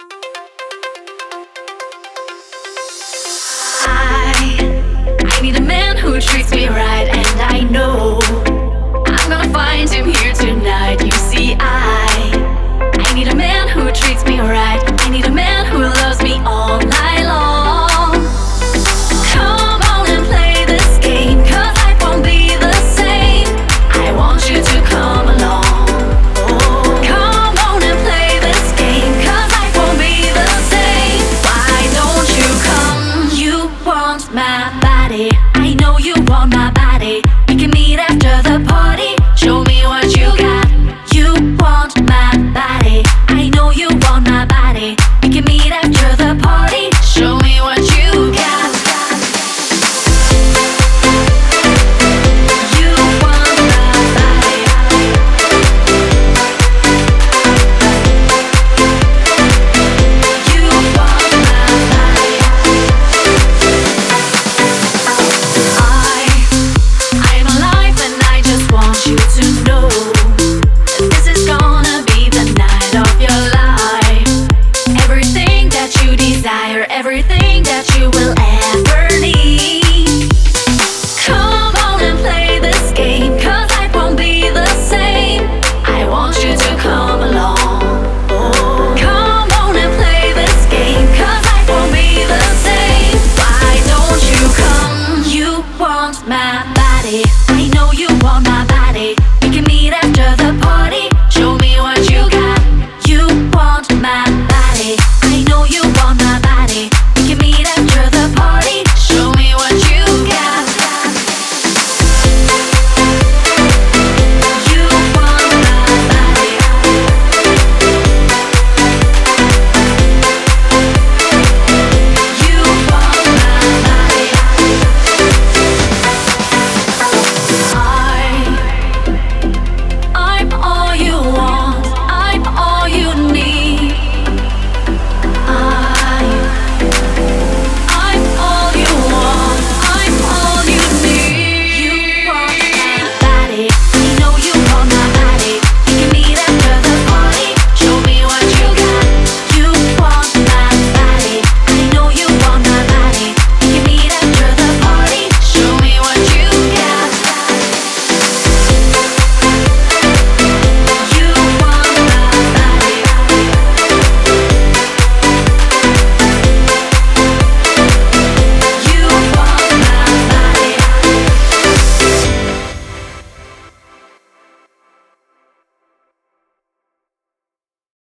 I need a man who treats me right, and I know I'm gonna find him here tonight. You see, I need a man who treats me right. I need a man who loves me all night long. Come on and play this game, 'cause life won't be the same. I want you to come along. Oh, come on and play this game, 'cause life won't be the same. Why don't you come? You want my body.